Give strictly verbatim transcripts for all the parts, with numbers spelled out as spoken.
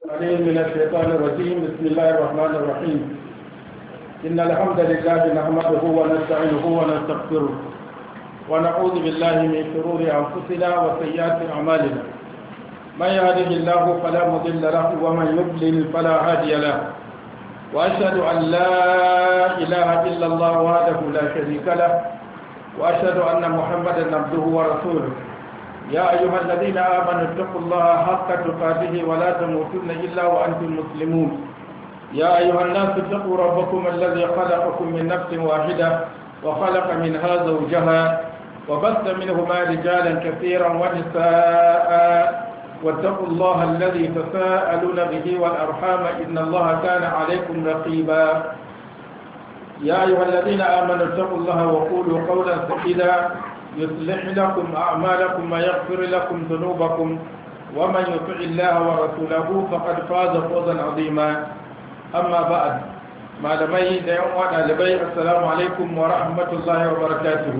عليم من الشيطان الرجيم. بسم الله الرحمن الرحيم. إن الحمد لله نحمده ونستعينه ونستغفره ونعوذ بالله من شرور أنفسنا وسيئات أعمالنا. من يهده الله فلا مضل له ومن يضلل فلا هادي له. وأشهد أن لا إله إلا الله وحده لا شريك له وأشهد أن محمدا عبده ورسوله. يا أيها الذين آمنوا اتقوا الله حق تقاته ولا تموتن إلا وأنتم مسلمون. يا أيها الناس اتقوا ربكم الذي خلقكم من نفس واحدة وخلق منها زوجها وبث منهما رجالا كثيرا ونساء واتقوا الله الذي تساءلون به والأرحام إن الله كان عليكم رقيبا. يا أيها الذين آمنوا اتقوا الله وقولوا قولا سديدا يصلح لكم أعمالكم ويغفر لكم ذنوبكم ومن يطع الله ورسوله فقد فاز فوزا عظيما. أما بعد ما لمي ديوم وانا لبي السلام عليكم ورحمة الله وبركاته.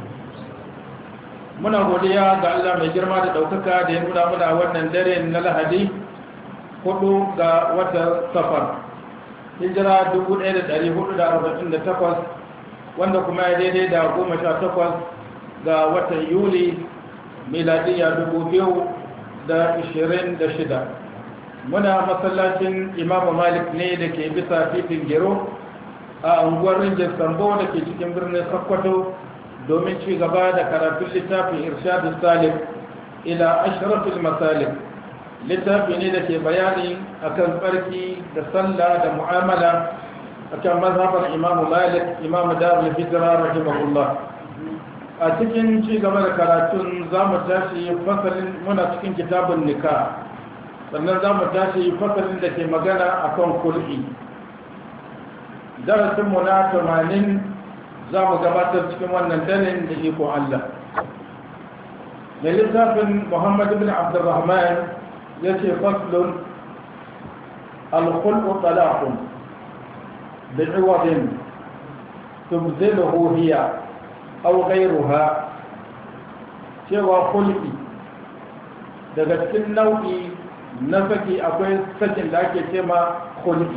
muna godiya ga Allah mai girma da daukaka da ya nuna muna wannan dare na Lahadi hudu ga watan Safar hijira dubu ɗaya da ɗari hudu da arba'in da takwas wanda kuma ya daidai da goma sha takwas ga watan Yuli miladiya dubu biyu da ishirin da shida. Muna masallacin Imam Malik ne da ke bisa titin Gero a unguwar Rijiyar Sambo da ke cikin birnin Sokoto domin ci gaba da karatun littafin Irshadus Salik ila Ashrafil Masalik. Littafi ne da ke bayani akan tsarki da sallah da mu'amala akan mazhabar Imam Malik, Imam Darul Hijra rahimahullah. A cikin ci gaba da karatun za mu tashi fasalin muna cikin kitabun nikah, sannan za mu tashi fasalin da ke magana akan kul'i. Darasinmu na tamanin za mu gabatar cikin wannan dalin da iko Allah. Mai littafin Muhammad bin Abdurrahman ya ce faslun al-khul'u talaqun bi'iwadin tubziluhu hiya aw ghayruha, cewa khul'i daga cikin nau'i na saki akwai sakin da ake cema khul'i.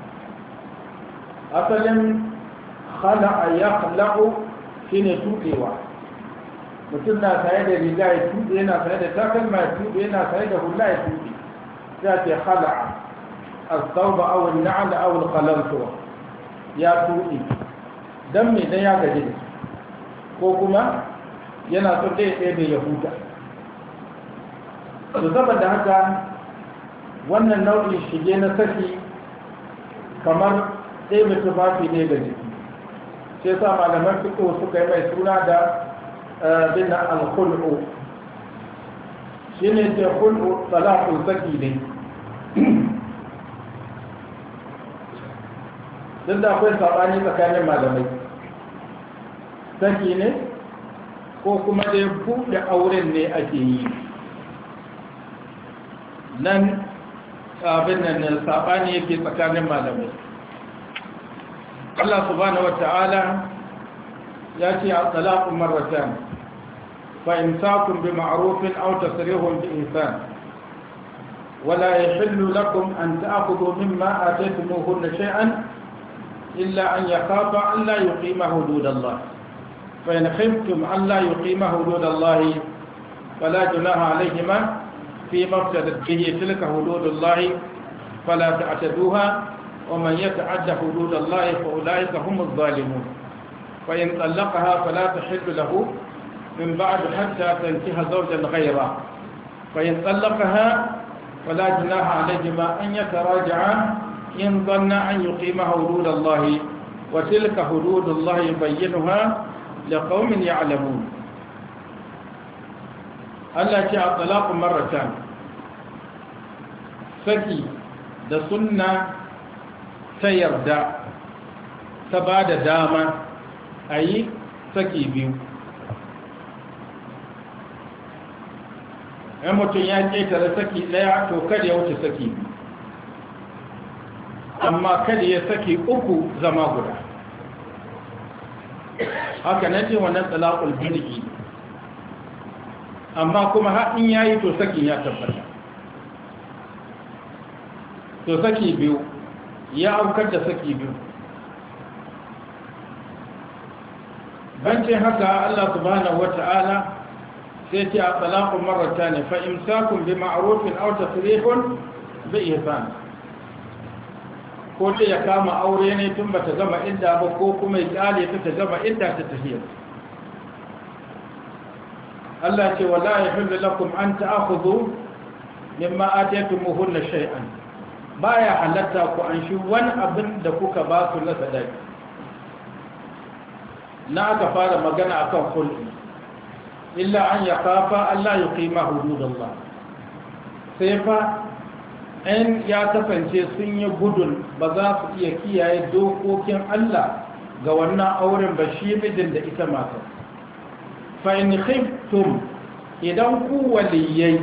asalin khala'a ya khala'u shine tuɗewa. mutum na saye da riga ya tuɗe, yana saye da takalma ya tuɗe, yana saye da hula ya tuɗe, sai ce khala'a as-sawba aw an-na'l aw al-qalamtu ya tuɗe. dan me dan ya gaji ko kuma yana so ɗaya ɗaya da ya huta. to saboda haka wannan nau'in shige na saki kamar ɗaya mai tufafi ne ga jiki, sai sa malaman fito suka yi mai suna da bin al-khul'u. shi ne ce khul'u talaqul saki ne. duk da akwai saɓani tsakanin malamai, saki ne ko kuma dai buɗe auren ne ake yi. nan abin nan saɓani yake tsakanin malamai. Allah subhanahu wata'ala ya ce a talaqu marratan fa imsakun bi ma'rufin aw tasrihun bi ihsan wala yahillu lakum an ta'khudhu mimma ataytumuhunna shay'an illa an yakhafa an la yuqima hudud Allah fa in khiftum an la yuqima hudud Allah fala junaha alayhima fima iftadat bihi tilka hudud Allah fala ta'taduha ومن يتعد حدود الله فأولئك هم الظالمون. فإن طلقها فلا تحل له من بعد حتى تنكح زوجا غيره. فإن طلقها فلا جناح عليهما أن يتراجعا إن ظن أن يقيم حدود الله وتلك حدود الله يبينها لقوم يعلمون. Allah ce a talaku marratan, saki da sunna ta yarda ta ba da dama a yi saki biyu. ‘yan mutum ya ƙetare saki ɗaya to kada ya wuce saki biyu, amma kada ya saki uku zama guda. haka na ce wannan talaqul bid'i, amma kuma har in yayi to sakin ya tabbata. to saki biyu ya aukar da saki biyu. bancin haka Allah subhanahu wata'ala sai ce a talaqu marratan fa imsakun bi ma'rufin aw tasrihun bi ihsan, ko dai ya kama aure ne tun bata gama idda ba ko kuma ya kyale ta ta gama idda ta tafiya. Allah ce wala yahillu lakum an ta'khudhu mimma ataytumuhunna shay'an, baya halatta ku an shi wani abin da kuka ba su na sadaki. na aka fara magana akan khul'i, illa an yakafa Allah yuqima hududallah, sai fa in ya kasance sun yi gudun ba za su iya kiyaye dokokin Allah ga wannan auren ba shi mijin da ita matar. fa in khiftum, idan ku waliyai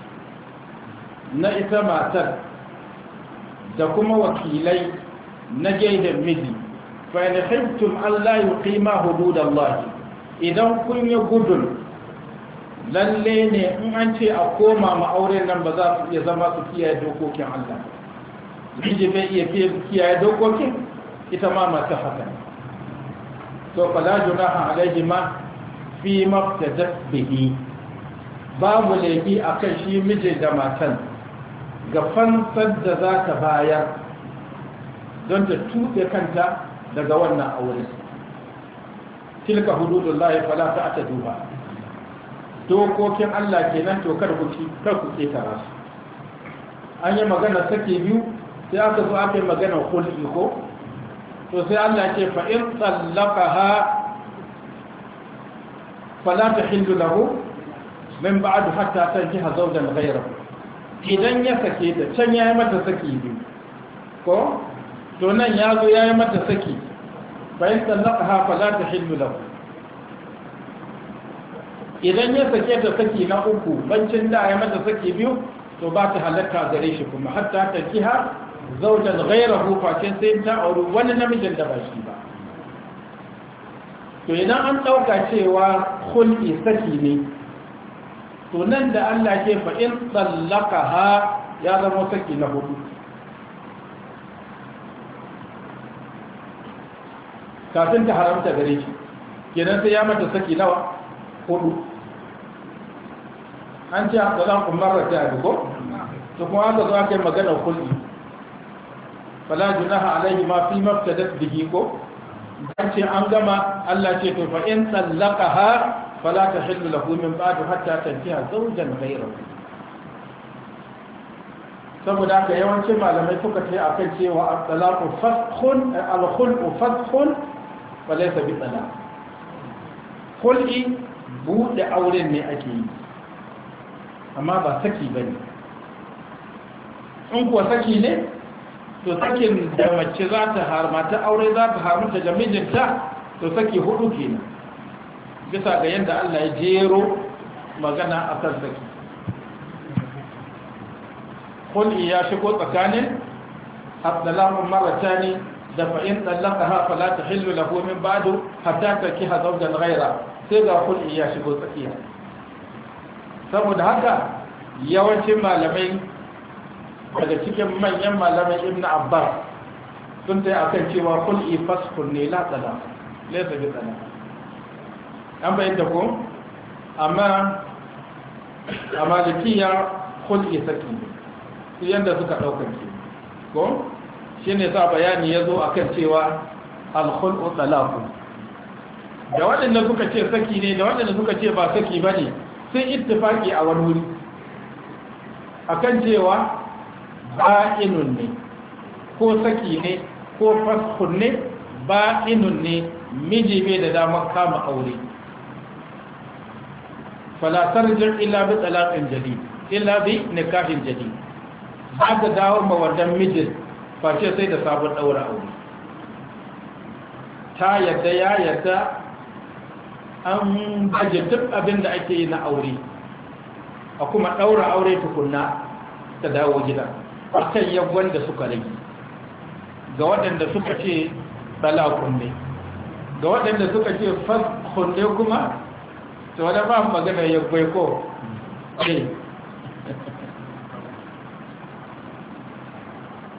na ita matar da kuma wakilai na gaidan miji, fa in khiftum alla yuqima hududallahi, idan kun yi gudun lalle ne in an ce a koma ma auren nan ba za su iya zama su kiyaye dokokin Allah, miji bai iya kiyaye dokokin, ita ma mata haka. to fala junaha alaihi ma fi mabtadat bihi, babu laifi akan shi mijin da matan ga fansar da za ta bayar don ta tuɓe kanta daga wannan aure. tilka hududullahi fala ta'taduha, dokokin Allah kenan, to kar ku ci kar ku ketara su. an yi magana sake biyu sai aka zo aka yi magana khul'i ko, to sai Allah ce fa in tsallaqaha fala tahillu lahu min ba'd hatta tankiha zawjan ghayrahu, idan ya sake ta can yayi mata saki biyu ko, to nan ya zo yayi mata saki, fa in tsallaqaha fala tahillu lahu, idan ya sake ta saki na uku bancin da ya mata saki biyu, to ba ta halatta gare shi kuma hatta ta kiha zaujan ghairahu, face sai ta auri wani namijin da ba shi ba. to idan an dauka cewa khul'i saki ne, to nan da Allah ke fa in tsallaqaha ya zama saki na hudu. kafin ta haramta gare shi kenan sai ya mata saki nawa hudu. an ce a tsalan umarar ta yi ko? to kuma aka zo aka yi maganar kulli, fala junaha alaihi ma fi maftadat bihi ko, an ce an gama. Allah ce to fa in tsallaqaha fala tahillu lahu min ba'du hatta tankiha zawjan ghayrahu. saboda haka yawancin malamai suka ce akan cewa at-talaqu faskhun al-khul'u faskhun wa laysa bi talaq. khul'i bude auren ne ake yi, amma ba saki ba ne. in kuwa saki ne, to sakin da mace za ta harmata aure za ta harmata ga mijinta, to saki hudu kenan, bisa ga yadda Allah ya jero magana a kan saki. kul'i ya shigo tsakanin abdalamun marata ne da fa'in tsallaka hafa la ta hillu lahu min ba'du hatta ta kiha zaujan ghaira, sai ga kul'i ya shigo tsakiya. saboda haka yawancin malamai daga cikin manyan malamai ibn abbas sun ta yi akan cewa kul'i fasfun ne la tsala laisa bi tsala. an bayyanta ko, amma a malikiya kul'i saki su yadda suka ɗaukar ke ko, shi ne sa bayani ya zo akan cewa alkhul'u talaku, da waɗanda suka ce saki ne da waɗanda suka ce ba saki ba ne sun ittifaki a wani wuri akan cewa ba'inun ne ko saki ne ko faskhun ne, ba'inun ne, miji bai da damar kama aure. fala tarji' illa bi talaqin jadid illa bi nikahin jadid, ba ka dawo ma wannan mijin face sai da sabon daura aure. ta yadda ya yadda an baje duk abin da ake yi na aure, a kuma ɗaura aure tukunna ta dawo gida a kan yabon da suka rage. ga waɗanda suka ce talakun ne, ga waɗanda suka ce faskhun ne kuma, to wadda ba magana yabbai ko ne.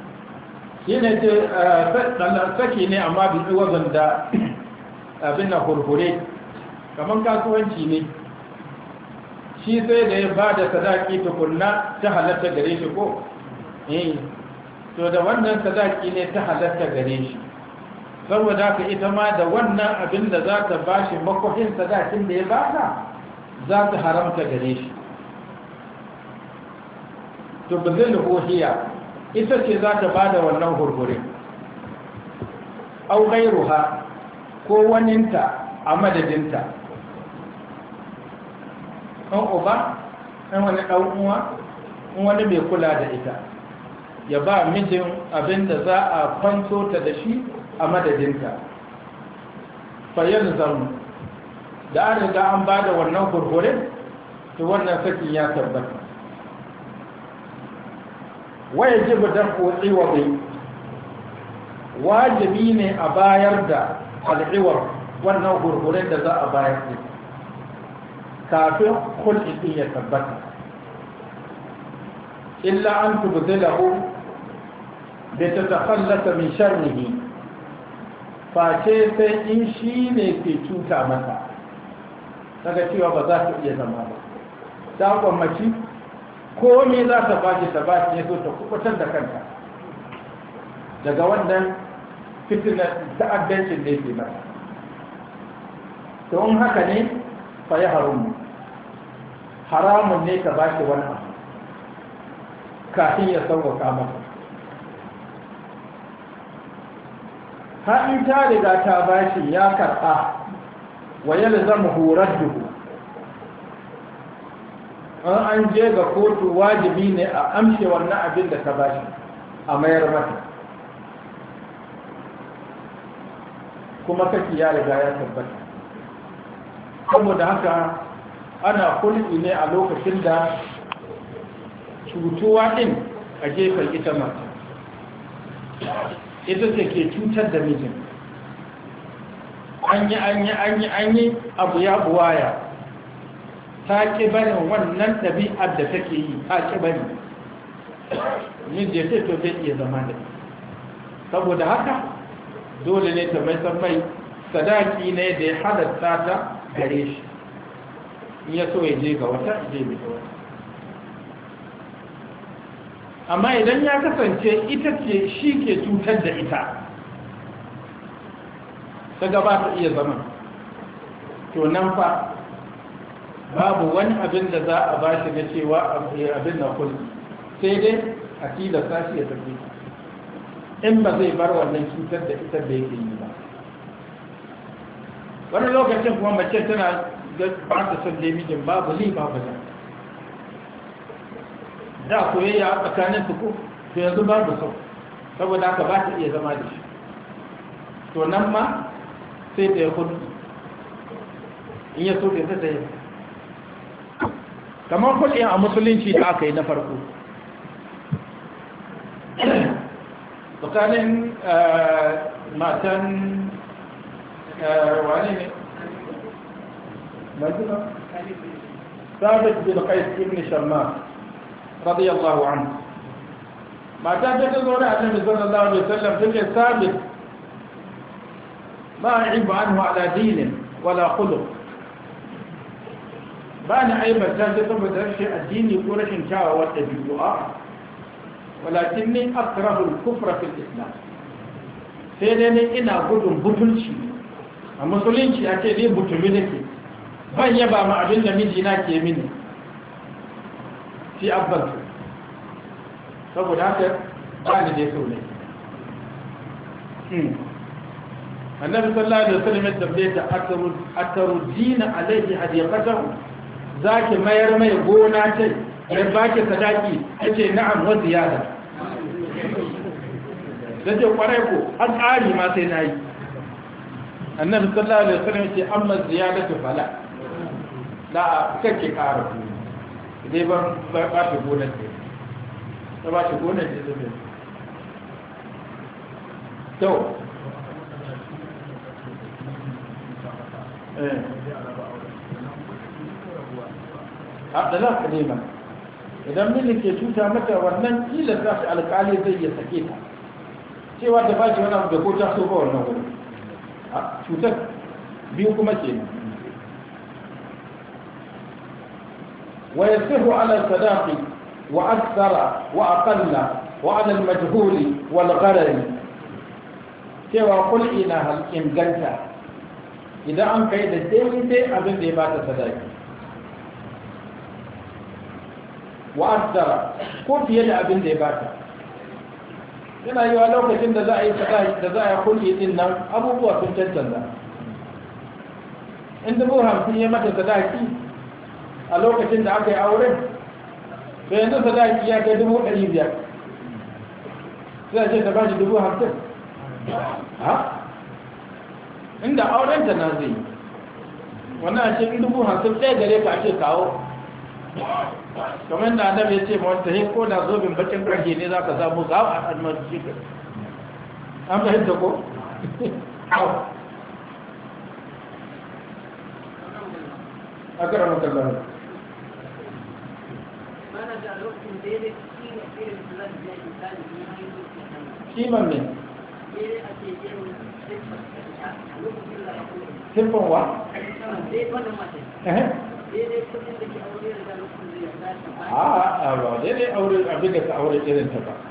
shi ne ce saki ne amma bi wazan da abin na hurhure kamar kasuwanci ne shi sai da ya ba da sadaki tukunna ta halatta gare shi ko eh to da wannan sadaki ne ta halatta gare shi saboda haka ita ma da wannan abin da za ta ba shi makwafin sadakin da ya ba ta za ta haramta gare shi to ba zai lahohiya ita ce za ta ba da wannan hurhure au gairuha ko waninta a madadinta ɗan uba ɗan wani ɗan uwa wani mai kula da ita ya ba mijin abin da za a kwanto ta da shi a madadinta fayyar zamu da an riga an ba da wannan hurhurin to wannan sakin ya tabbata waya jibu dan kotsi wa bai wajibi ne a bayar da al'iwar wannan hurhurin da za a bayar ne kafin kulɗi ya tabbata illa an tubzilahu da ta tafallata min sharrihi face sai in shi ne ke cuta mata daga cewa ba za ta iya zama ba ta kwammaci ko me za ta baki ta baki ya so ta kubutar da kanta daga wannan fitinar ta'addancin da yake mata to in haka ne fa ya haramu haramun ne ka baki wani abu kafin ya sauwaka mata har in ta riga ta bashi ya karɓa wa yalzamuhu radduhu an an je ga kotu wajibi ne a amshe wannan abin da ta bashi a mayar mata kuma kake ya riga ya tabbata saboda haka ana kulki ne a lokacin da cutuwa din a gefen ita mata ita ce ke cutar da mijin an yi an yi an yi an yi abu ya buwaya ta ƙi barin wannan ɗabi'ar da take yi ta ƙi bari miji ya ce to zai iya zama da saboda haka dole ne ta mai san mai sadaki ne da ya halatta ta gare shi in ya so ya je ga wata je mai wata amma idan ya kasance ita ce shi ke cutar da ita ta gaba ta iya zama to nan fa babu wani abin da za a ba shi na cewa abin na kulli sai dai a tilasta shi ya tafi in ba zai bar wannan cutar da ita da yake yi ba wani lokacin kuma mace tana ba ta son dai mijin babu li babu da da soyayya a tsakanin su ko to yanzu babu sau saboda haka ba ta iya zama da shi to nan ma sai ta yi kudu in ya so ta ta yi kamar kudin a musulunci da aka yi na farko tsakanin matan wani ne mazuna sabit bin qais ibn shammas radiyallahu anhu mata ta zo da annabi sallallahu alaihi wasallam take sabit ma aibu anhu ala dinin wala khuluq ba ni aibata ta saboda rashin addini ko rashin kyawawar ɗabi'u a walakin ni akrahu al-kufra fil islam sai dai ne ina gudun butulci a musulunci a ce ni butumi nake ban yaba ma abin da mijina ke mini fi abban saboda haka ba ni dai so ne annabi sallallahu alaihi wasallam ya tambaye ta atarudina alaihi hadiqatahu zaki mayar mai gona ce ya baki sadaki yace na'am wa ziyada dace kwarai ko an tsari ma sai nayi annabi sallallahu alaihi wasallam yace amma ziyadatu fala la kake ƙara dai ban ba ta gona ce ta ba ta gona ce zai to eh abdallah kalima idan miji ke cuta mata wannan kila za su alƙali zai ya sake ta cewa ta bashi wani abu da ko ta so ba wannan wuri a cutar biyu kuma ke nan wa yasihu ala sadaqi wa akthara wa aqalla wa ala al-majhuli wal gharari cewa kulli na halkin ganta idan an kai da daidai abin da ya bata sadaki wa akthara ko fiye da abin da ya bata yana yi wa lokacin da za a yi sadaki da za a yi kulli din nan abubuwa sun cancanta in dubu hamsin ya mata sadaki a lokacin da aka yi auren da yanzu sadaki ya kai dubu ɗari biyar sai ce ta bashi dubu hamsin ha inda aurenta na zai wannan a cikin dubu hamsin ɗaya gare ka ce kawo kamar da annabi ya ce ma wata hin ko da zobin bakin ƙarfe ne za ka samu kawo a almasu an fahimta ko? a kara makallar kiman ne siffin wa? a ba daidai aure abin da ka aure irin ta ba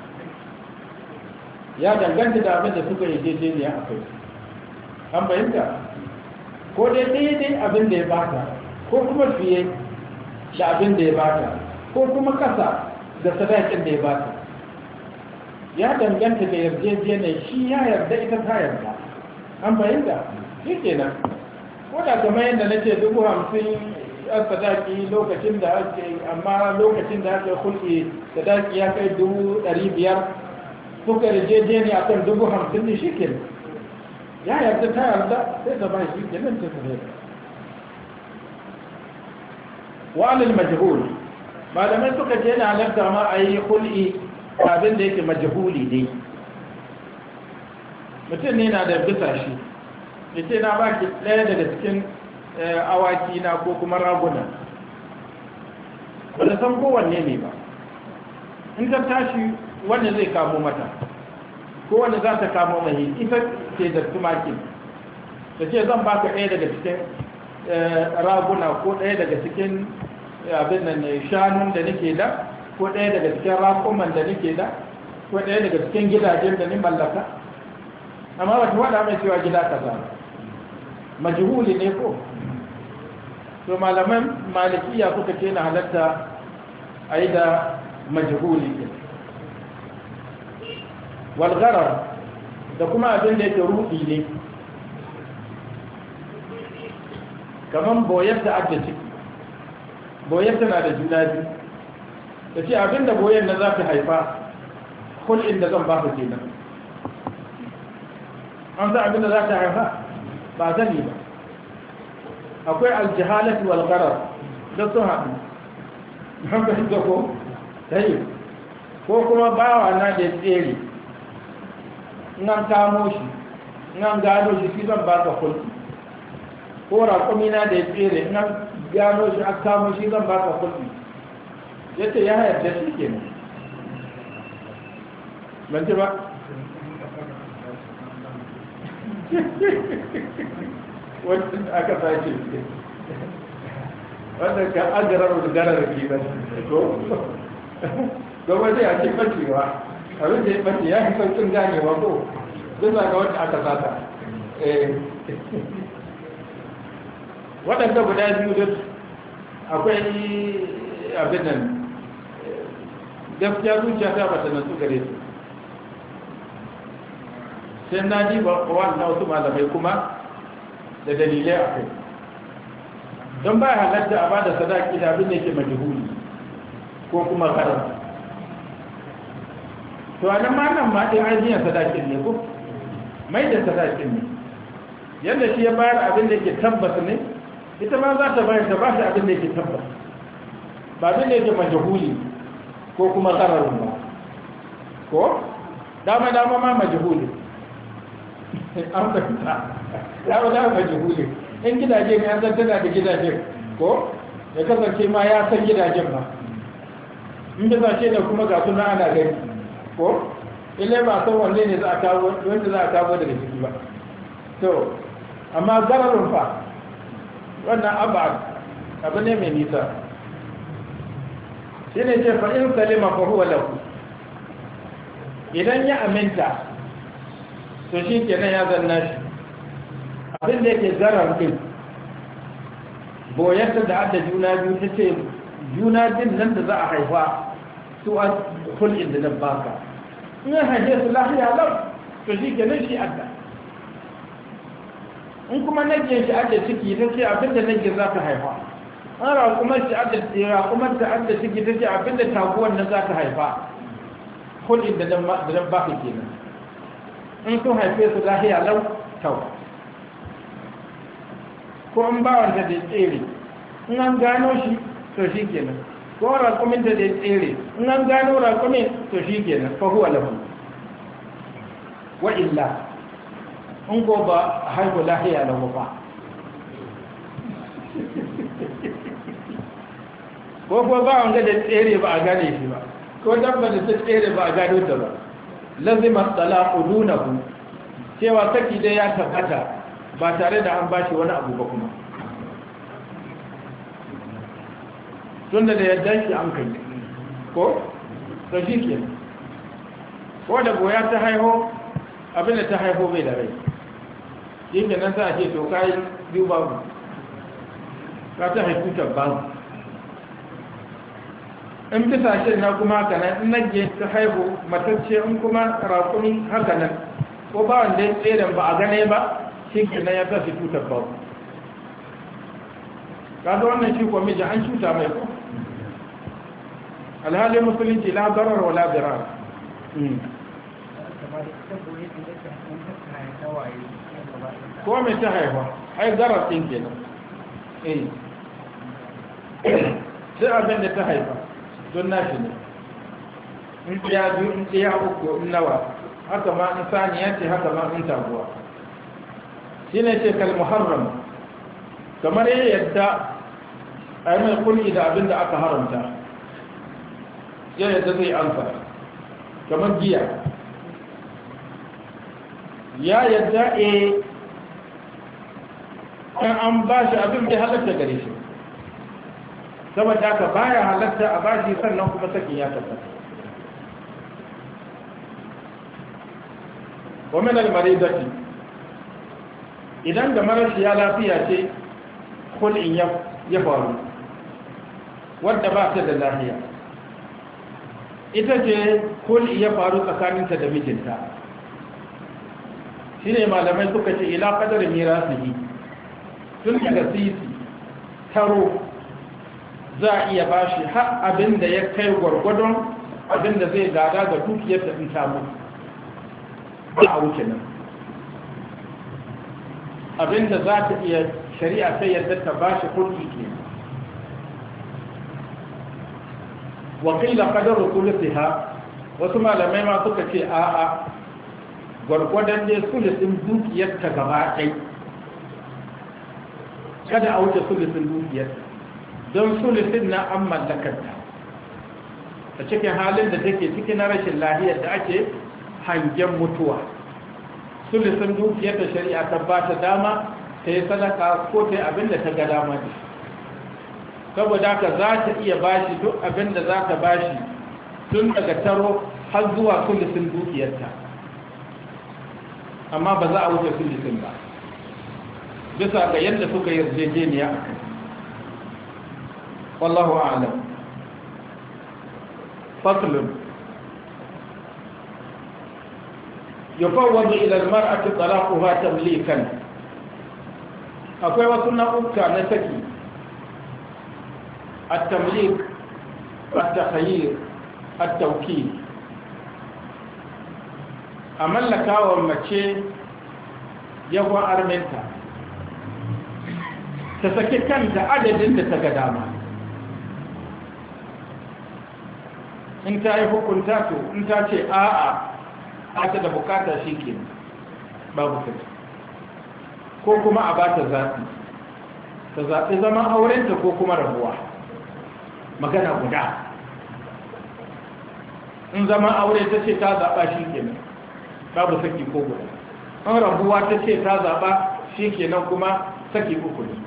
ya danganta da abin da suka yi daidai ne a kai an bayanta ko dai daidai abin da ya bata ko kuma fiye da abin da ya bata ko kuma kasa da sadakin da ya bata ya danganta da yarjejeniyar shi ya yarda ita ta yarda an bayanta shi kenan ko da kamar yadda na ce dubu hamsin yan sadaki lokacin da ake amma lokacin da ake hulki sadaki ya kai dubu ɗari biyar suka yarjejeniya a kan dubu hamsin ne shi kenan ya yarda ta yarda sai ta ba shi kenan ta sadaki wa'alil majhul malamai suka ce na halarta ma a yi hul'i abin da yake majhuli ne mutum ne na da bisa shi ya ce na baki ɗaya daga cikin awaki na ko kuma raguna ba da san kowanne ne ba in ta tashi wanda zai kamo mata ko wanda za ta kamo mai ita ce da tumakin ta ce zan baka ɗaya daga cikin raguna ko ɗaya daga cikin abin nan shanun da nake da ko ɗaya daga cikin rakuman da nake da ko ɗaya daga cikin gidajen da ni mallaka amma wata wada mai cewa gida kaza majhuli ne ko to malaman malikiya kuka ce na halatta a yi da majhuli ne walgarar da kuma abin da yake rudi ne kamar boyar da adda ciki boyar tana da juna biyu da ce abin da boyar na za ta haifa kul'in da zan ba ku kenan an sa abin da za ta haifa ba zani ba akwai aljihalatu wal gharar da sun haɗu haka shi ko sai ko kuma bawa na da tsere in an kamo shi in an gano shi shi zan ba ka kulki ko raƙumi na da tsere in an gano shi an kamo shi zan ba ka kulki yace ya yarda shi kenan ban ce ba wanda aka sace wanda ka agarar da garar ke ba ko gaba zai ake bacewa abin da ya bace ya fi sauƙin ganewa ko bisa ga wanda aka sata waɗanda guda biyu da akwai abin nan gaskiya zuciya ta bata nan su gare su sai na ji ba wannan wasu malamai kuma da dalilai a kai don ba halatta a ba da sadaki da abin da yake majihuli ko kuma karar to a nan ma nan ma ɗin ajiyar sadakin ne ko mai da sadakin ne yadda shi ya bayar abin da yake tabbas ne ita ma za ta bayar ta ba shi abin da yake tabbas ba abin da yake majihuli ko kuma karar ba ko dama dama ma majihuli an fahimta ya ba za a jihuli in gidaje ne an zantana da gidajen ko ya kasance ma ya san gidajen ba in da zace da kuma ga suna ana gani ko ile ba san wanne ne za a kawo wanda za a kawo daga ciki ba to amma zararun fa wannan abad abu ne mai nisa shi ne ce fa'in salima fa huwa lahu idan ya aminta to shi kenan ya zanna shi abin da yake zarar din boyarta da adda juna biyu ta ce juna din nan da za a haifa su a hulɗin da na baka in ya haife su lahiya lau to shi kenan shi adda in kuma nage shi adda ciki ta ce abin da nage za ka haifa an raƙumar shi adda raƙumar ta adda ciki ta ce abin da taguwar nan za ka haifa hulɗin da nan baka kenan in sun haife su lahiya lau tau ko an ba wanda da tsere in an gano shi to shi kenan ko raƙumin da da tsere in an gano raƙumin to shi kenan fa huwa lahu wa illa in ko ba haihu lahiya lahu ba ko ko ba wanda da tsere ba a gane shi ba ko dabba da ta tsere ba a gano ta ba lazima talaqu dunahu cewa saki dai ya tabbata ba tare da an bashi wani abu ba kuma tunda da yadda shi an kai ko to shi ke ko da goya ta haiho abinda ta haiho bai da rai shi ke nan za a ce to kayi biyu babu ka ta haifu tabbamu in bisa shi na kuma haka nan in nage ta haihu matacce in kuma raƙumi haka nan ko ba wanda ya tseren ba a gane ba shi ke nan ya tafi tutar ba kaga wannan shi kuwa miji an cuta mai ko alhalin musulunci la darar wa la dirar ko mai ta haifa ai zarar ɗin ke nan sai abin da ta haifa don nashi ne in ɗaya biyu in ɗaya uku in nawa haka ma in saniya ce haka ma in taguwa shi ne ce kal muharram kamar ya yadda a yi mai kulli da abin da aka haramta ya yadda zai amsa kamar giya ya yadda e kan an ba shi abin da halatta gare shi saboda haka baya halatta a bashi sannan kuma sakin ya tabbata wa min al-maridati idan da marashi ya lafiya ce kulin ya ya faru wanda ba ta da lafiya ita ce kulin ya faru tsakaninta da mijinta shine malamai suka ce ila qadar mirasihi tun daga sisi taro za a iya bashi har abin da ya kai gwargwadon abin da zai gada ga dukiyar da in samu ba a wuce nan abin da za ta iya shari'a sai yadda ta bashi kulki ke wakila kadar rukulisiha wasu malamai ma suka ce a'a gwargwadon dai sulisin dukiyar ta gaba ɗai kada a wuce sulisin dukiyar don sulisin na an mallakarta a cikin halin da take cikin na rashin lahiyar da ake hangen mutuwa sulisin dukiyar da shari'a ta ba ta dama ta yi sadaka ko ta yi abin da ta ga dama da saboda ka za ta iya bashi duk abin da za ta bashi tun daga taro har zuwa sulisin dukiyarta amma ba za a wuce sulisin ba bisa ga yadda suka yarjejeniya a kai والله أعلم فصل يفوض إلى المرأة طلاقها تمليكا أقوى وصلنا أبكى نسكي التمليك التخيير التوكيل أملك ومشي يهوى أرمنتا تسكي كانت عدد انت تقدامها in ta yi hukunta to in ta ce a'a a ta da bukata shi ke babu kai ko kuma a ba ta zaɓi ta zaɓi zaman aurenta ko kuma rabuwa magana guda in zama aure ta ce ta zaɓa shi kenan babu saki ko guda, an rabuwa ta ce ta zaɓa shi kenan kuma saki uku ne.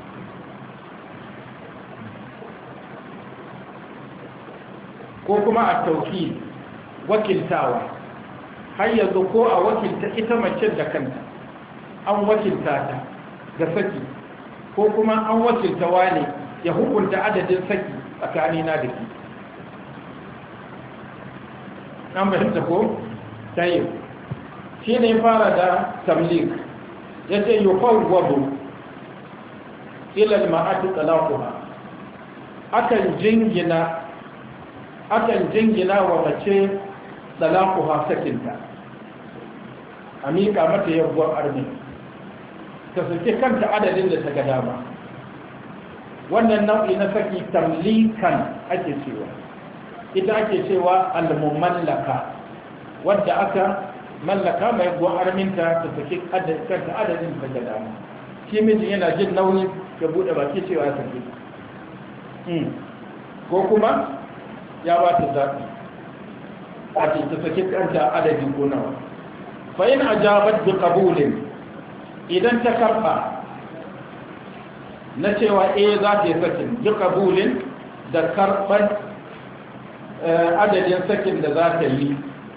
Ko kuma a tauki wakiltawa, har yanzu ko a wakilta ita mace da kanta an wakilta ta ga saki, ko kuma an wakilta wane ya hukunta adadin saki tsakanina da ke. An fahimta ko? ta yi shi ne fara da tamlik, ya ce yi fawwado ilal ma'ati talaquha, akan jingina akan jingina wa mace talaquha sakinta, a miƙa mata yabuwar armi ta sake kanta adadin da ta ga dama. Wannan nau'i na saki tamlikan ake cewa, ita ake cewa al-mumallaka, wadda aka mallaka mai yabuwar arminta ta sake kanta adadin da ta ga dama. Shi miji yana jin nauyi ya buɗe baki cewa ya sake, ko kuma ya ba ta zaɓi a ce ta saki kanta adadin ko nawa. fa in ajabat bi qabulin, idan ta karɓa na cewa eh za ta yi sakin bi qabulin da karɓar adadin sakin da za ta yi,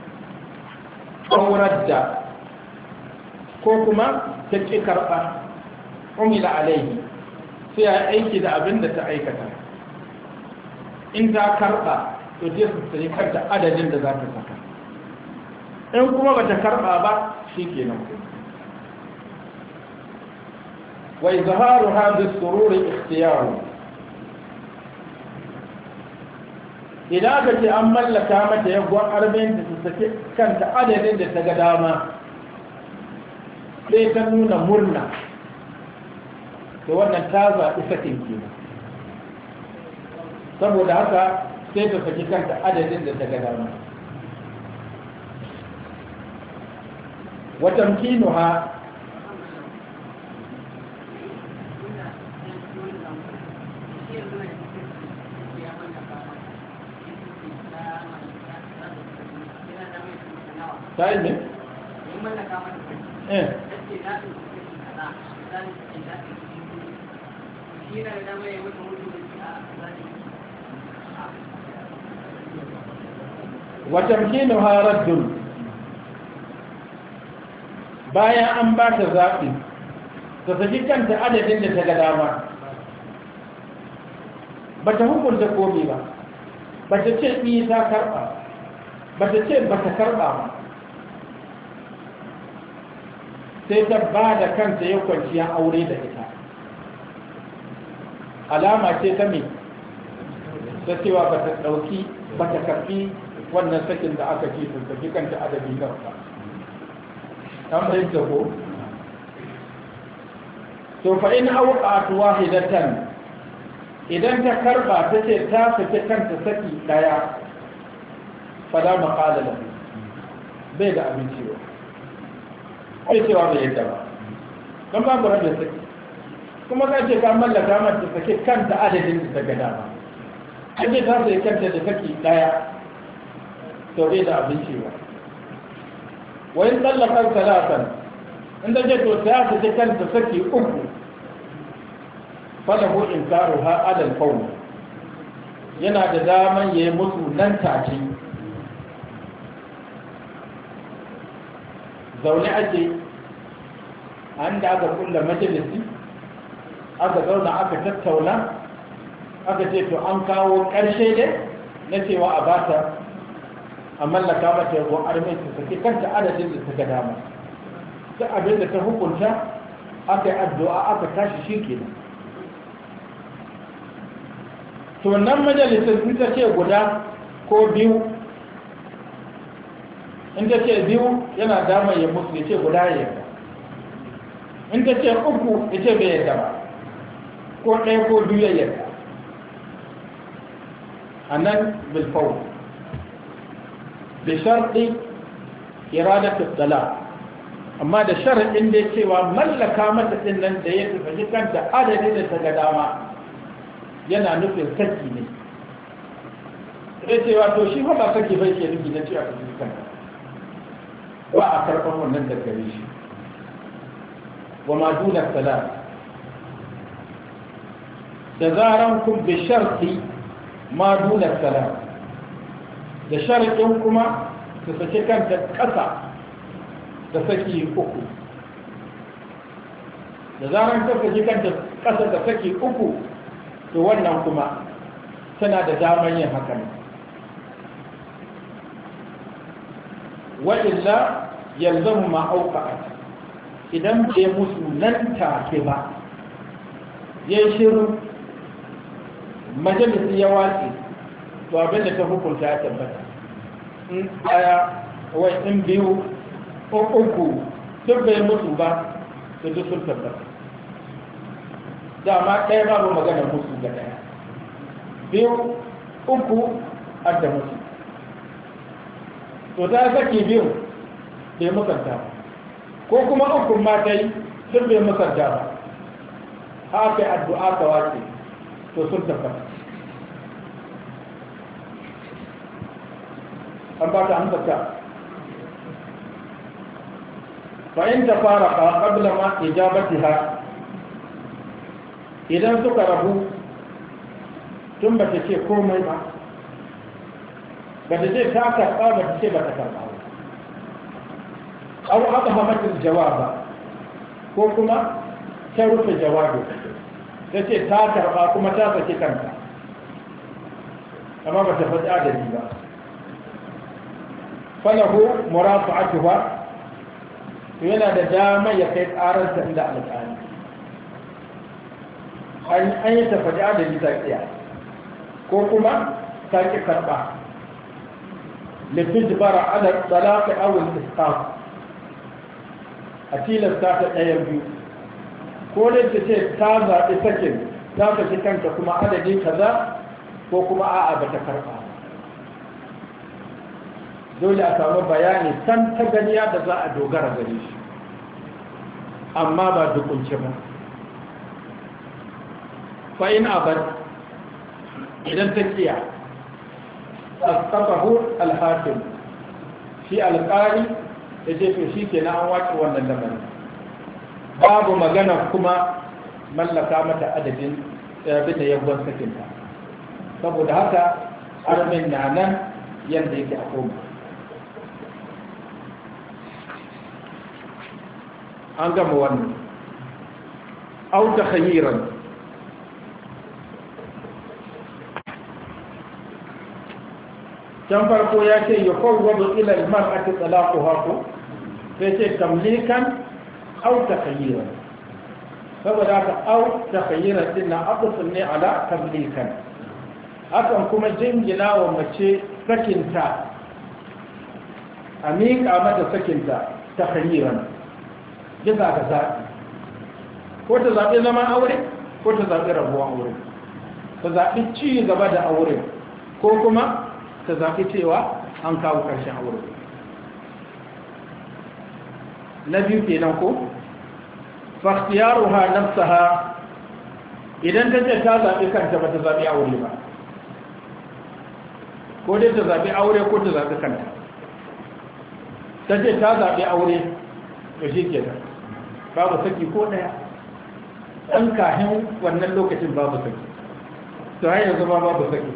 aurar da ko kuma ta ƙi karɓa umila alaihi, sai ya aiki da abin da ta aikata. In ta karɓa to je su sai kanta adadin da za ta saka, in kuma ba ta karɓa ba shi ke nan. wa izharu hadis sururi ikhtiyaru, idan aka ce an mallaka mata yaguwar arba'in da su saki kanta adadin da ta ga dama, sai ta nuna murna, da wannan ta zaɓi sakin kenan. Saboda haka sai ta saki kanta adadin da ta ga dama. Watan kinuha ta yi ne? eh watamkinuha raddun, bayan an ba ta zaɓi ta saki kanta adadin da ta ga dama, ba ta hukunta komi ba, ba ta ce ɗi ta karɓa, ba ta ce ba ta karɓa ba, sai ta ba da kanta ya kwanciya aure da ita. Alama ce ta me ta cewa ba ta ɗauki ba ta karɓi wannan sakin da aka ce su saki kanta adadi karfa. An fahimta ko? To fa in auqat wahidatan, idan ta karba ta ce ta saki kanta saki daya, fala maqala lahu, bai da abin cewa, ai cewa bai yadda ba, don babu rabin saki. Kuma ka ce ka mallaka mata saki kanta adadin da ta ga dama, an ce ta saki kanta da saki daya, to bai da abin cewa. Wayin tsallakar talatan, inda ce to ta saki kanta saki uku, falahu in karu ha adal faunu, yana da daman ya yi musu nan take. Zaune ake an da aka kulla majalisi, aka zauna aka tattauna, aka ce to an kawo ƙarshe ne na cewa a bata a mallaka mata yawon armai su saki kanta adadin da ta ga dama. Duk abin da ta hukunta aka yi addu'a aka tashi shi kenan. To nan majalisar in ta ce guda ko biyu, in ta ce biyu yana damar ya musu ya ce guda ya yarda, in ta ce uku ya ce bai yarda ba, ko ɗaya ko biyu ya yarda. A nan bilfau da sharɗi iradatul dala, amma da sharaɗin da cewa mallaka mata ɗin nan da ya tafi kanta adadin da ta ga dama yana nufin saki ne. ya ce wato shi ba sake bai ke nufi na ce a cikin kan ba a karɓar wannan da gare shi wa ma duna salat da zaran kun bi sharti ma duna salat da sharɗin kuma su sake kanta ƙasa da saki uku da zaran ta sake kanta ƙasa da saki uku to wannan kuma tana da damar yin hakan wa'illa yalzamu ma auqa'at idan bai musu nan take ba yayin shiru majalisi ya watsi to abin da ta hukunta ya tabbata in daya wai in biyu ko uku duk bai musu ba to duk sun tabbata dama ɗaya babu magana musu ga ɗaya biyu uku adda musu to ta saki biyu bai musanta ko kuma ukun ma ta yi sun bai musanta ba haka addu'a ka wace to sun tabbata an ba ta amsarta fa'in ta fara ƙabla ma ijabati ha idan suka rabu tun ba ta ce komai ba ba ta ce ta karɓa ba ta ce ba ta karɓa ba abu aka hamatin jawaba ko kuma ta rufe jawabi ta ce ta karɓa kuma ta saki kanta amma ba ta faɗi adadi ba falahu murafa'atuha to yana da dama ya kai ƙararsa inda alƙali an yi ta faɗi adadi ta ƙiya ko kuma ta ƙi karɓa lifin jibara ala tsalaƙi awul iskaf a tilasta ta ɗayan biyu ko da ta ce ta zaɓi sakin ta saki kanta kuma adadi kaza ko kuma a'a ba ta karɓa dole a samu bayani san ta ganiya da za a dogara gare shi amma ba dukunce ba fa'in abar idan ta kiya asqafahu alhakim shi alqari ya ce to shi ke na an waƙi wannan lamarin babu magana kuma mallaka mata adadin bin da yabon sakinta saboda haka armin na nan yadda yake a koma an gama wannan auta khayran can farko ya ce ya fawwadu ila al-mar'ati talaquha ko sai ce tamlikan aw takhayyiran saboda haka aw takhayyiran din na aqsam ne ala tamlikan akan kuma jingina wa mace sakinta a miƙa mata sakinta takhayyiran bisa ga zaɓi ko ta zaɓi zaman aure ko ta zaɓi rabuwan aure ta zaɓi ci gaba da aure ko kuma ta zaɓi cewa an kawo ƙarshen aure na biyu kenan ko fakhtiyaruha nafsaha idan ta ce ta zaɓi kanta ba ta zaɓi aure ba ko dai ta zaɓi aure ko ta zaɓi kanta ta ce ta zaɓi aure to shi kenan babu saki ko ɗaya ɗan kahin wannan lokacin babu saki to har yanzu ba babu saki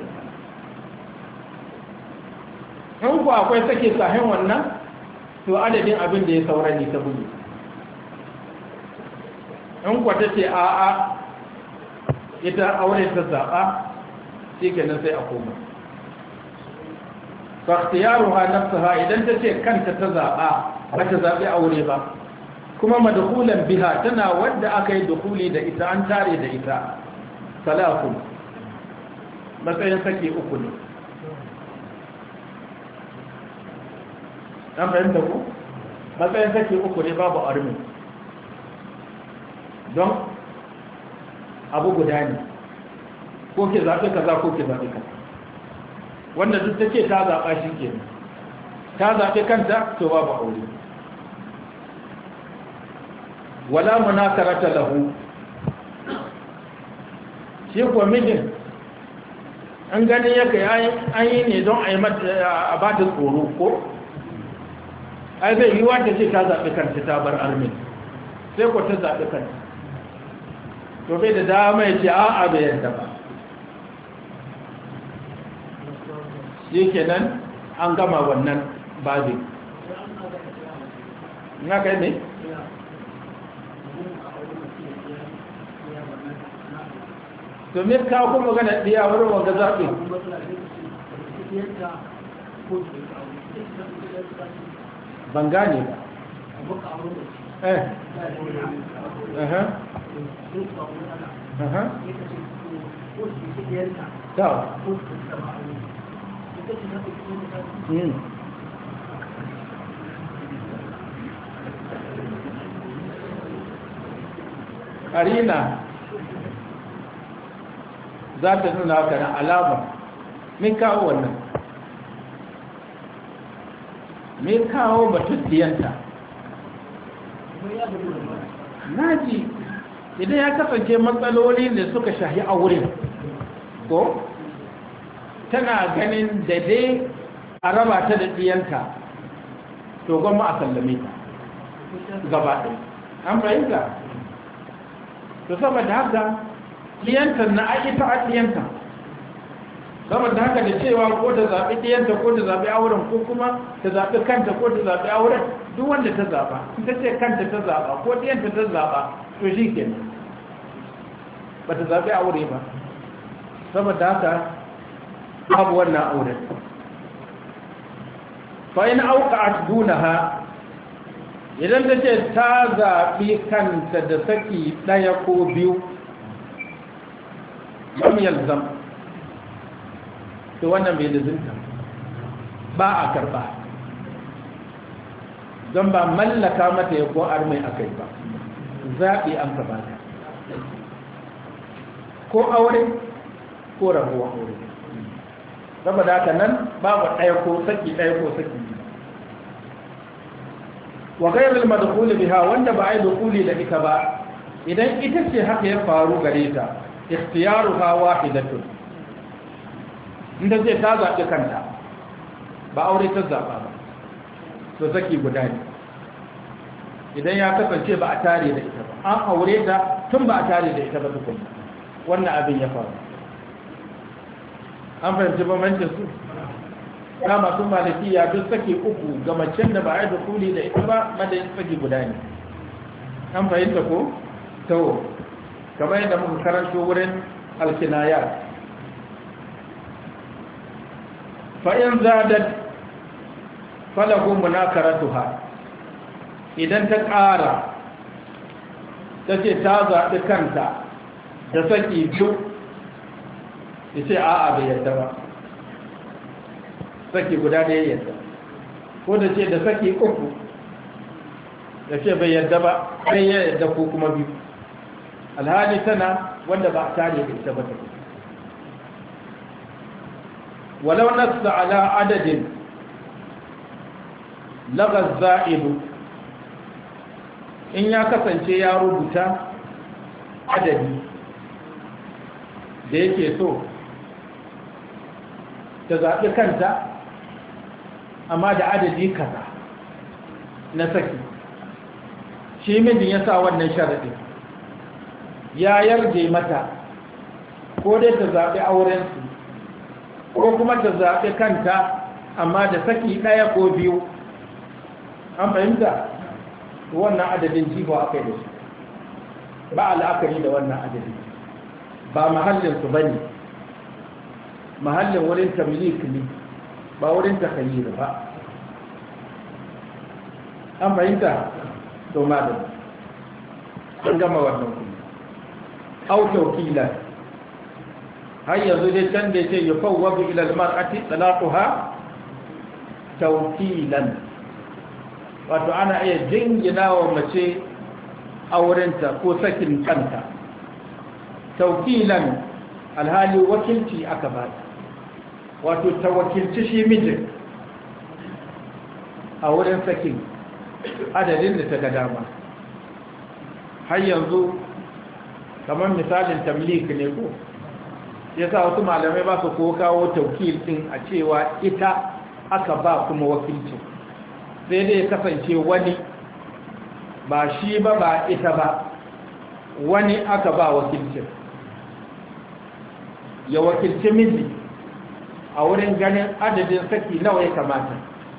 in ku akwai saki kahin wannan to adadin abin da ya saura ne ta bugu in ku ta ce a'a ita aure ta zaɓa shi kenan sai a koma fakhtiyaruha nafsaha idan ta ce kanta ta zaɓa ba ta zaɓi aure ba kuma madkhulan biha tana wadda aka yi dukuli da ita an tare da ita salatu matsayin sake uku ne an fahimta ku matsayin sake uku ne babu armi don abu guda ne ko ke zaɓi kaza ko ke zaɓi kaza wanda duk take ta zaɓa shi ke ta zaɓi kanta to babu aure wala munakarata lahu shi ko mijin an gani yake an yi ne don a yi a ba ta tsoro ko ai zai yi wata ce ta zaɓi kanta ta bar armin sai ko ta zaɓi kanta to bai da dama ya ce a'a bai yadda ba shi kenan an gama wannan babin na kai ne? to me kawo kuma gana ɗiya wurin wanga zaɓi ban gane ba eh aha aha ta hmm karina za ta nuna haka na alama min kawo wannan min kawo batuttiyanta naji idan ya kasance matsaloli da suka shahi a wurin ko tana ganin da dai a raba ta da diyanta to gwamma a sallame ta gaba ɗaya an fahimta to saboda haka diyanta na aiki ta diyanta saboda haka da cewa ko ta zaɓi diyanta ko ta zaɓi auren ko kuma ta zaɓi kanta ko ta zaɓi auren duk wanda ta zaɓa in ta ce kanta ta zaɓa ko diyanta ta zaɓa to shi ke ba ta zaɓi aure ba saboda haka babu wannan auren fa'in auka a dunaha idan ta ce ta zaɓi kanta da saki ɗaya ko biyu lam yalzam to wannan bai da zinta ba a karɓa don ba mallaka mata ya ko armai a kai ba zaɓi an ka bata ko aure ko rabuwa aure saboda haka nan babu ɗaya ko saki ɗaya ko saki wa ghayrul madkhul biha wanda ba ai dukuli da ita ba idan ita ce haka ya faru gare ta ikhtiyaruha wahidatun inda zai ta zaɓi kanta ba aure ta zaɓa ba to saki guda ne idan ya kasance ba a tare da ita ba an aure ta tun ba a tare da ita ba tukun wannan abin ya faru an fahimci bambancin su ta masu malikiya duk saki uku ga macen da ba a yi dukuli da ita ba madayin saki guda ne an fahimta ko? to kamar yadda muka karanto wurin alkinayat fa'in zadad falahu munakaratuha idan ta ƙara ta ce ta zaɓi kanta da saki biyu ya ce a'a bai yadda ba saki guda da ya yadda ko da ce da saki uku ya ce bai yadda ba sai ya yadda ko kuma biyu alhali tana wanda ba a tare da ita ba ta walau nasta ala adadin lagar za'ibu in ya kasance ya rubuta adadi da yake so ta zaɓi kanta amma da adadi kaza na saki shi mijin ya sa wannan sharaɗin ya yarje mata ko dai ta zaɓi aurensu ko kuma ta zaɓi kanta amma da saki ɗaya ko biyu an fahimta wannan adadin jibo aka yi da su ba al'akari da wannan adadin ba mahallinsu ba ne mahallin wurin tamlik ne ba wurin takayyir ba an fahimta to madam an gama wannan kuma autokilan har yanzu dai can da ce ya fawwabu ilal mar'ati talaquha tawkilan wato ana iya jingina wa mace aurenta ko sakin kanta tawkilan alhali wakilci aka ba wato ta wakilci shi mijin a wurin sakin adadin da ta ga dama har yanzu kamar misalin tamlik ne ko ya sa wasu malamai ba su ko kawo taukil din a cewa ita aka ba kuma wakilcin, sai dai kasance wani ba shi ba ba ita ba, wani aka ba wakilcin ya wakilci miji a wurin ganin adadin saki nawa ya kamata.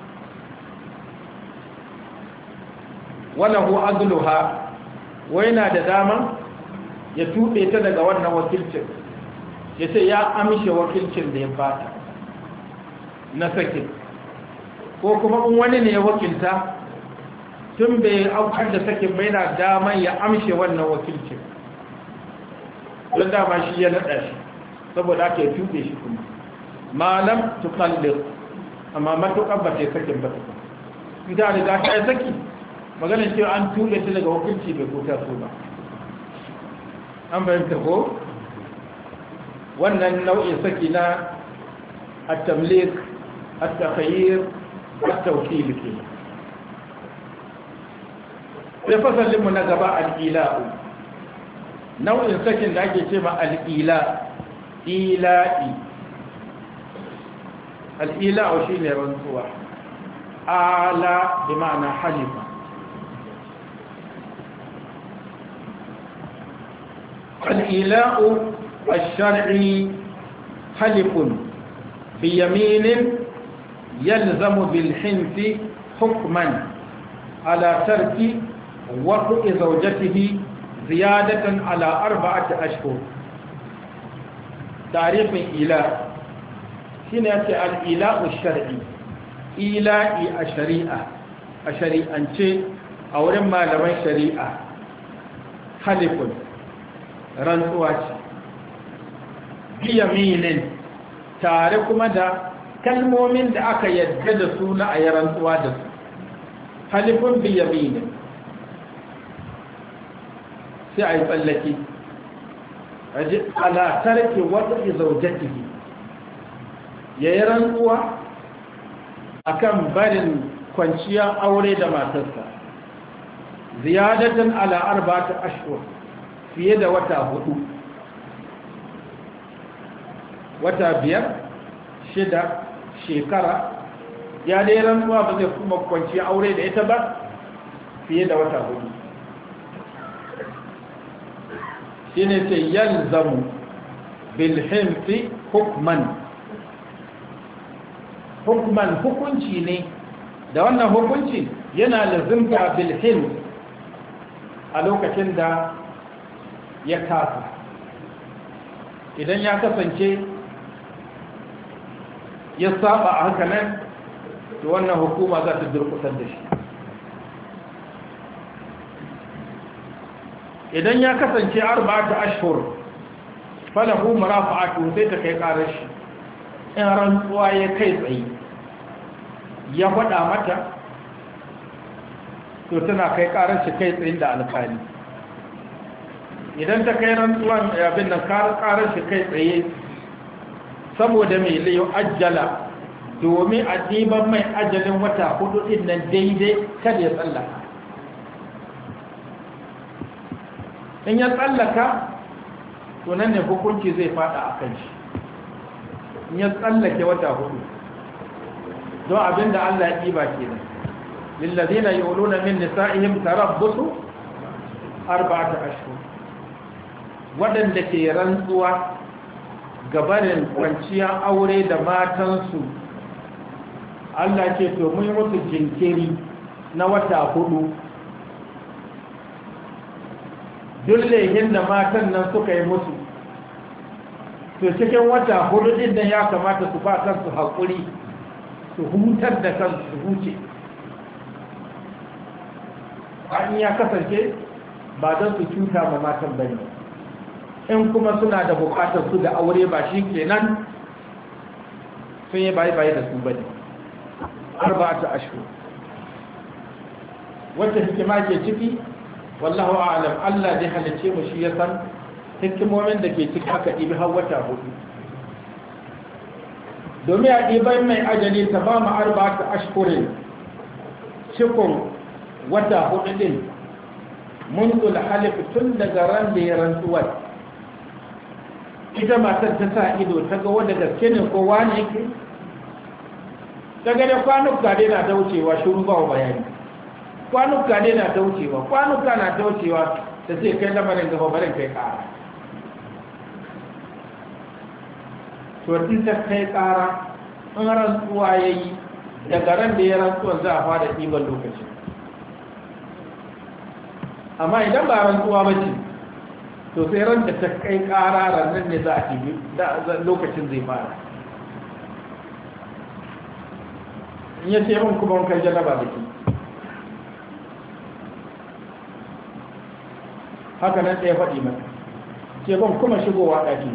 walahu adluha, wai na da dama ya tuɓe ta daga wannan wakilcin, ya ce ya amshe wakilcin da ya bata na sakin, ko kuma in wani ne ya wakilta tun bai aukar da sakin bai na dama ya amshe wannan wakilcin, don dama shi ya naɗa shi, saboda aka yi tuɓe shi kuma malam tukallir, amma matuƙar ba ta yi sakin ba ta kuma in ta riga ta yi saki, maganin cewa an tuɓe ta daga wakilci bai kuta so ba. An bayyanta ko wannan nau'in saki na at-tamlik, at-takhayyir, at-tawkil ke. Sai fasalin mu na gaba al-ila'u, nau'in sakin da ake cewa al-ila, ila'i. Al-ila'u shine rantsuwa, ala bi ma'ana halifa. الإيلاء الشرعي حلف بيمين يلزم بالحنث حكما على ترك وطئ زوجته زيادة على أربعة أشهر. تعريف الإيلاء هنا الإيلاء الشرعي، إيلاء الشريعة الشريعة أو رمى لمن شريعة حلف rantsuwa ce biyaminin, tare kuma da kalmomin da aka yadda da su na a yi rantsuwa da su. halifin biyaminin sai a yi tsallaki ala tarki wata izaujatihi, ya yi rantsuwa akan barin kwanciyar aure da matarsa ziyadatan ala arba'ata ashhur, fiye da wata hudu, wata biyar, shida, shekara, ya dai rantsuwa ba zai kuma kwanci aure da ita ba fiye da wata hudu. shi ne ce yalzamu bilhimfi hukman, hukman hukunci ne, da wannan hukunci yana lazimta bilhim a lokacin da ya kasa. Idan ya kasance ya saba a haka nan, to wannan hukuma za ta durkusar da shi. Idan ya kasance arba'atu ashhur falahu marafa'atu, sai ta kai karar shi. in rantsuwa ya kai tsaye ya faɗa mata, to tana kai karar shi kai tsaye da alƙali. idan ta kai rantsuwan abin da karar shi kai tsaye, saboda mai layo ajjala, domin a ɗiban mai ajalin wata hudu ɗin nan daidai kada ya tsallaka. in ya tsallaka, to nan ne hukunci zai fada a kan shi. in ya tsallake wata hudu, don abin da Allah ya ɗiba ke nan, lillazina yuluna min nisa'ihim tarabbusu arba'ata ashhur, waɗanda ke rantsuwa gabarin kwanciya aure da matansu, Allah ce to mun yi musu jinkiri na wata hudu. duk lehin da matan nan suka yi musu, to cikin wata hudu din nan ya kamata su ba kansu haƙuri, su hutar da kansu su huce. an ya kasance ba don su cuta ma matan bane, in kuma suna da bukatar su da aure ba shi kenan sun yi bayi bayi da su bane. arba'atu ashhur, wacce hikima ke ciki wallahu a'lam, Allah dai halice mu shi ya san hikimomin da ke ciki aka ɗibi har wata hudu. domin a ɗiban mai ajali ta ba mu arba'atu ashhurin, cikon wata hudu din mun zula halif tun daga ran da ya rantsuwar ita matar ta sa ido ta ga wanda gaske ne ko wani yake ta ga da kwanuka dai na ta wucewa shiru ba bayani kwanuka dai na ta wucewa kwanuka na ta wucewa ta ce kai lamarin gaba barin kai kara to in ta kai kara in rantsuwa ya yi daga ran da ya rantsuwa za a fara ɗiban lokaci amma idan ba rantsuwa ba ce to sai ran da ta kai kara rannan ne za a ɗibi lokacin zai fara in ya ce min kuma kai janaba da ke haka nan ɗaya faɗi mata ce ban kuma shigowa ɗaki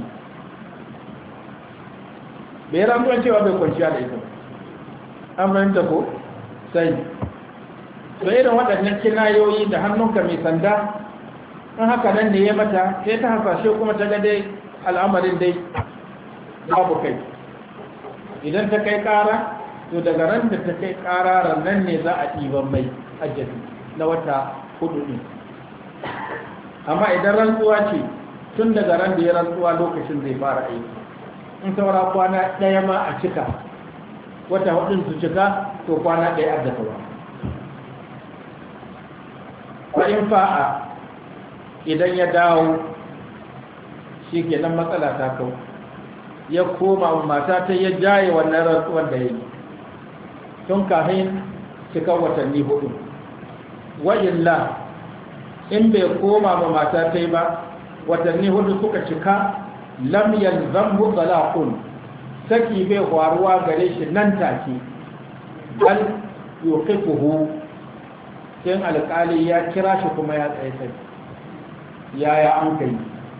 bai rantsuwan cewa bai kwanciya da ita an fahimta ko sai to irin waɗannan kinayoyi da hannunka mai sanda in haka nan ne ya mata sai ta hasashe kuma ta ga dai al'amarin dai babu kai idan ta kai ƙara to daga ran da ta kai ƙara nan ne za a ɗiban mai ajiyar na wata hudu ne amma idan rantsuwa ce tun daga ran da ya rantsuwa lokacin zai fara aiki in saura kwana ɗaya ma a cika wata hudun su cika to kwana ɗaya addasa ba ƙwa'in fa'a idan ya dawo shi ke nan matsala ta kau ya koma mata ta ya jaye wannan rantsuwar da ya yi tun kafin cika watanni hudu wa'illa in bai koma ma mata ta yi ba watanni hudu suka cika lam yalzamhu talaqun saki bai faruwa gare shi nan take bal yuqifuhu sai alƙali ya kira shi kuma ya tsaye sai yaya an kai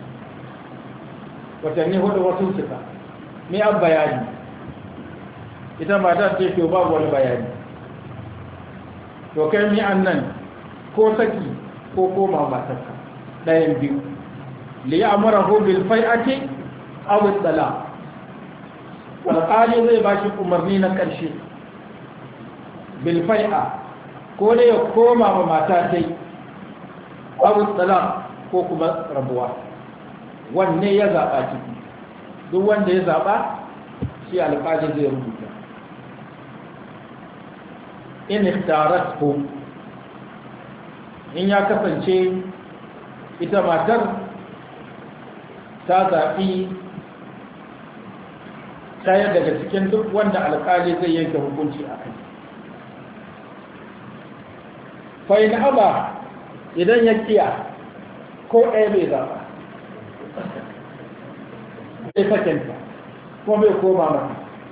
watanni hudu wasu cika me an bayani ita mata ce ke babu wani bayani to kai mi annan ko saki ko koma matarka ɗayan biyu li ya'murahu bil fai'ati aw at-talaq alqali zai bashi umarni na ƙarshe bil fai'a ko da ya koma ma mata tai aw at-talaq ko kuma rabuwa wanne ya zaba ciki duk wanda ya zaba shi alqali zai rubuta in ikhtarathu in ya kasance ita matar ta zaɓi ɗaya daga cikin duk wanda alƙali zai yanke hukunci a kai fa'in haba idan ya kiya ko ɗaya bai zaɓa bai sakinta ko bai koma mata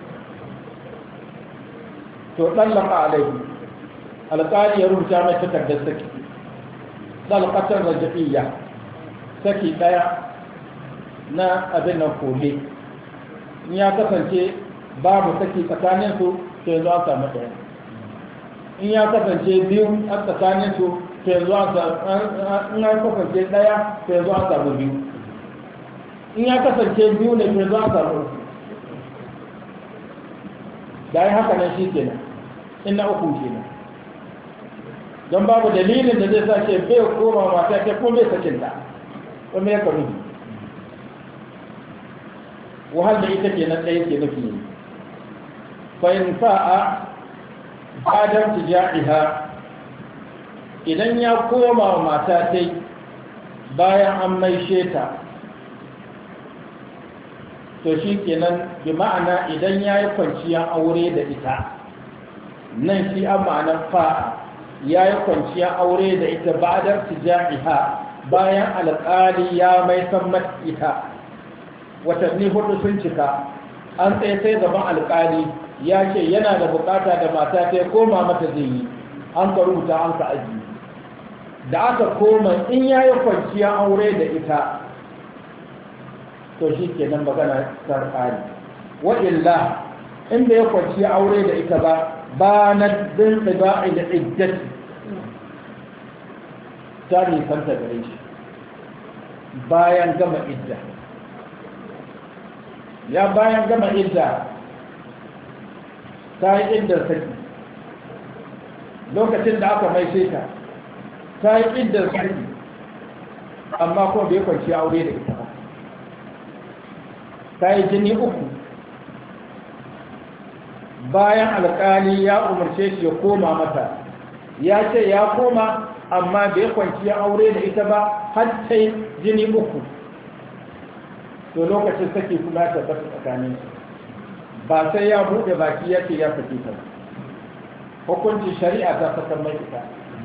to ɗallaka alaihi alƙali ya rubuta mai takardar saki ɗalƙatar rajafiya saki ɗaya na abin nan kome in ya kasance babu saki tsakaninsu to yanzu an samu ɗaya in ya kasance biyu a tsakaninsu to yanzu an kasance ɗaya to yanzu an samu biyu in ya kasance biyu ne to yanzu an samu uku da yi haka nan shi kenan in na uku kenan don babu dalilin da zai sa ce bai koma mata ce kuma bai sakinta kuma ya karu wahal da ita ke nan ɗaya ke nufi ne fa'in fa'a adam tija'iha idan ya koma wa mata tai bayan an maishe ta to shi kenan bi ma'ana idan ya yi kwanciyar aure da ita nan shi an ma'anar fa'a ya yi kwanciyar aure da ita ba'adar tija'iha bayan alƙali ya mai san ita watanni hudu sun cika an tsaye sai gaban alƙali ya ce yana da bukata da mata ta koma mata zai yi an ka rubuta an ka aji da aka koma in ya yi kwanciyar aure da ita to shi ke nan magana sarƙari wa'illa inda ya kwanciyar aure da ita ba ba na bin tsiba'i da iddati ta nisanta gare shi bayan gama idda ya bayan gama idda ta yi iddar saki lokacin da aka mai sheta ta yi iddar saki amma kuma bai kwanci aure da ita ba ta yi jini uku bayan alƙali ya umarce shi ya koma mata ya ce ya koma amma bai kwanci aure da ita ba har sai jini uku to lokacin saki kuma ta tafi tsakanin ba sai ya buɗe baki ya ce ya saki ta hukuncin shari'a ta saka mai ita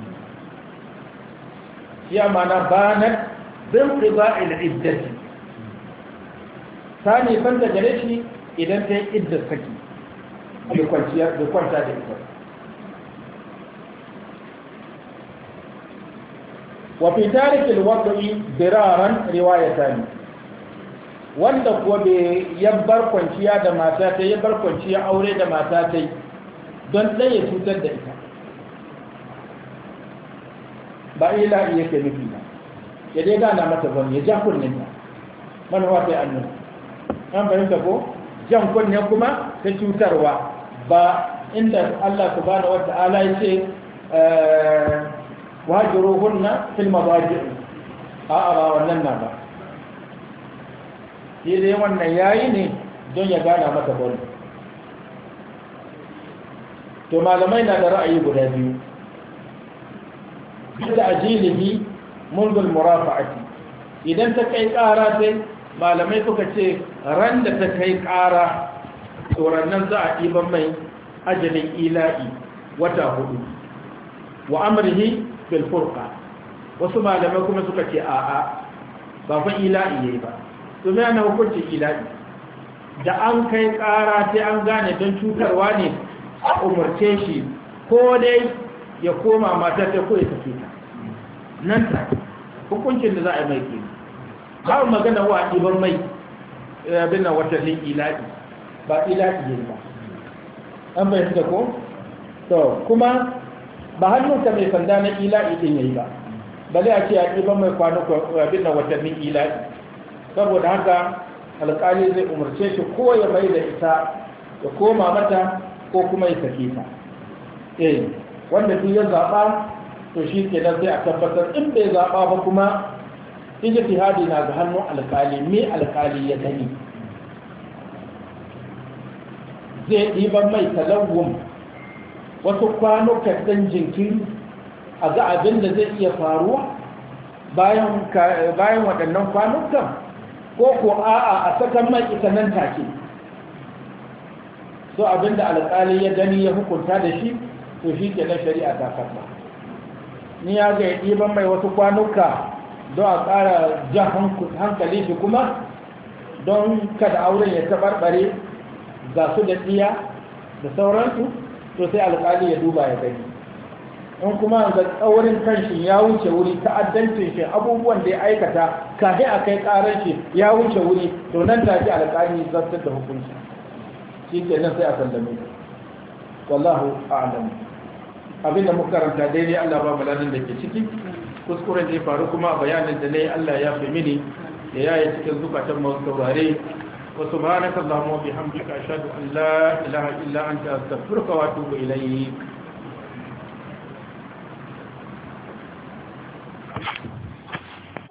ya mana banar bin ƙiba'il iddati ta nisan da gare shi idan ta yi iddar saki bai kwanta da ita wafi tarikin waɗo'i biraran riwayata ne wanda kuwa bai yabbar kwanciya da mata ta yabbar kwanciya aure da mata ta don ɗaya cutar da ita ba ila'i yake nufi ba ya dai gana mata wani ya ja kunnen ta manuwa ta yi annu an fahimta ko jan kunnen kuma ta cutarwa ba inda Allah subhanahu wata'ala ya ce wajiruhunna fil mabaji' a'a ba wannan na ba shi dai wannan yayi ne don ya gana mata wani to malamai na da ra'ayi guda biyu da ajilihi mulkul murafa'ati idan ta kai ƙara sai malamai suka ce ran da ta kai ƙara tsorannan za a ɗiban mai ajalin ila'i wata hudu wa amrihi bil furqa wasu malamai kuma suka ce a'a ba fa ila'i yayi ba to me ana hukuncin ila'i da an kai ƙara sai an gane don cutarwa ne a umarce shi ko dai ya koma mata ta ko ya tafi ta nan ta hukuncin da za a yi mai kenan ba magana wa ɗiban mai abin nan watannin ila'i ba ila'i yayi ba an bayyana da ko to kuma ba hannunka mai sanda na ila'i din yayi ba bale a ce a ɗiban mai kwanuka abin nan watannin ila'i saboda haka alƙali zai umarce shi ko ya mai da ita ya koma mata ko kuma ya sake ta eh wanda duk ya zaɓa to shi ke nan sai a tabbatar in bai zaɓa ba kuma ijtihadi na ga hannun alƙali me alƙali ya gani zai ɗiban mai talawun wasu kwanukan ɗan jinkiri a ga abin da zai iya faruwa bayan waɗannan kwanukan ko ko a'a a sakan mai ita nan take so abin da alƙali ya gani ya hukunta da shi to shi ke na shari'a ta karɓa ni ya ga ya ɗiban mai wasu kwanuka don a ƙara jan hankali shi kuma don kada auren ya taɓarɓare ga su da tsiya da sauransu to sai alƙali ya duba ya gani in kuma ga tsaurin kanshi ya wuce wuri ta'addancin shi abubuwan da ya aikata kafin a kai ƙarar shi ya wuce wuri to nan take alƙali zartar da hukunci shi ke nan sai a sallame wallahu a'lam abin da muka karanta daidai Allah ba malanin da ke ciki kuskuren da ya faru kuma a bayanin da na yi Allah ya fi mini da ya yi cikin zukatan masu saurare wa subhanaka allahumma wa bihamdika ashhadu an la ilaha illa anta astaghfiruka wa atubu ilayk